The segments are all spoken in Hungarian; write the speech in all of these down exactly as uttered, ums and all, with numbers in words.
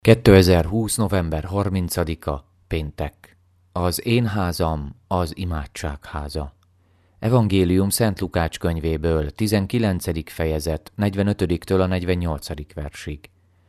kétezer-húsz. november harmincadika. Péntek. Az én házam az imádságháza. Evangélium Szent Lukács könyvéből, tizenkilencedik fejezet, negyvenötödiktől a negyvennyolcadik versig.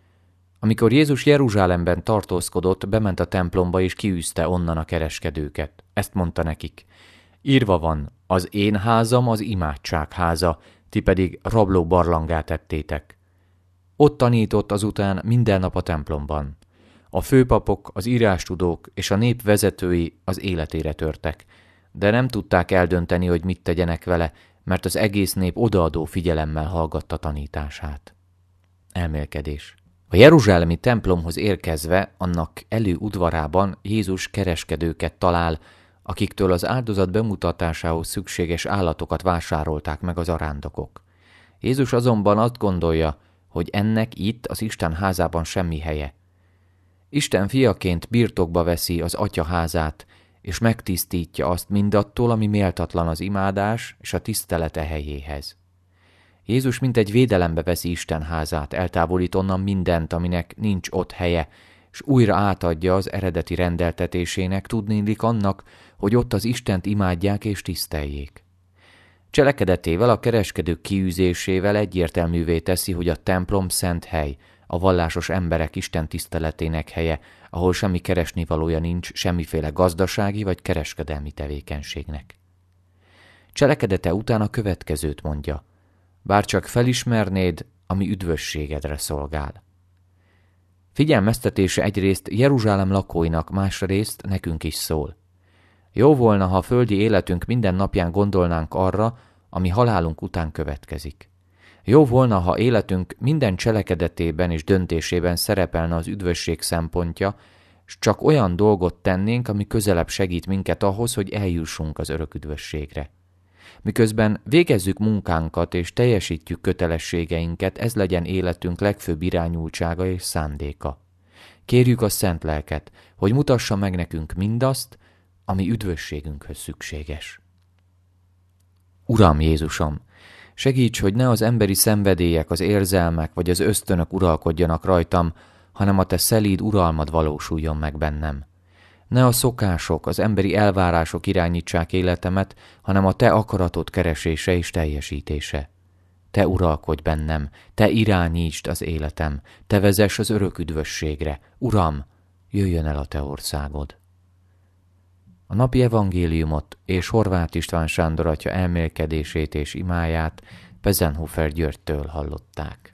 Amikor Jézus Jeruzsálemben tartózkodott, bement a templomba és kiűzte onnan a kereskedőket. Ezt mondta nekik: írva van, az én házam az imádságháza, ti pedig rabló barlanggá tettétek. Ott tanított azután minden nap a templomban. A főpapok, az írástudók és a nép vezetői az életére törtek, de nem tudták eldönteni, hogy mit tegyenek vele, mert az egész nép odaadó figyelemmel hallgatta tanítását. Elmélkedés. A jeruzsálemi templomhoz érkezve, annak előudvarában Jézus kereskedőket talál, akiktől az áldozat bemutatásához szükséges állatokat vásárolták meg az arándokok. Jézus azonban azt gondolja, hogy ennek itt az Isten házában semmi helye. Isten fiaként birtokba veszi az Atya házát, és megtisztítja azt mindattól, ami méltatlan az imádás és a tisztelete helyéhez. Jézus mint egy védelembe veszi Isten házát, eltávolít onnan mindent, aminek nincs ott helye, és újra átadja az eredeti rendeltetésének, tudniillik annak, hogy ott az Istent imádják és tiszteljék. Cselekedetével, a kereskedők kiűzésével egyértelművé teszi, hogy a templom szent hely, a vallásos emberek Isten tiszteletének helye, ahol semmi keresnivalója nincs semmiféle gazdasági vagy kereskedelmi tevékenységnek. Cselekedete után a következőt mondja: bárcsak felismernéd, ami üdvösségedre szolgál. Figyelmeztetése egyrészt Jeruzsálem lakóinak, másrészt nekünk is szól. Jó volna, ha a földi életünk minden napján gondolnánk arra, ami halálunk után következik. Jó volna, ha életünk minden cselekedetében és döntésében szerepelne az üdvösség szempontja, s csak olyan dolgot tennénk, ami közelebb segít minket ahhoz, hogy eljussunk az örök üdvösségre. Miközben végezzük munkánkat és teljesítjük kötelességeinket, ez legyen életünk legfőbb irányultsága és szándéka. Kérjük a Szent Lelket, hogy mutassa meg nekünk mindazt, ami üdvösségünkhöz szükséges. Uram Jézusom, segíts, hogy ne az emberi szenvedélyek, az érzelmek vagy az ösztönök uralkodjanak rajtam, hanem a te szelíd uralmad valósuljon meg bennem. Ne a szokások, az emberi elvárások irányítsák életemet, hanem a te akaratod keresése és teljesítése. Te uralkodj bennem, te irányítsd az életem, te vezess az örök üdvösségre. Uram, jöjjön el a te országod. A napi evangéliumot és Horváth István Sándor atya elmélkedését és imáját Pezenhofer Györgytől hallották.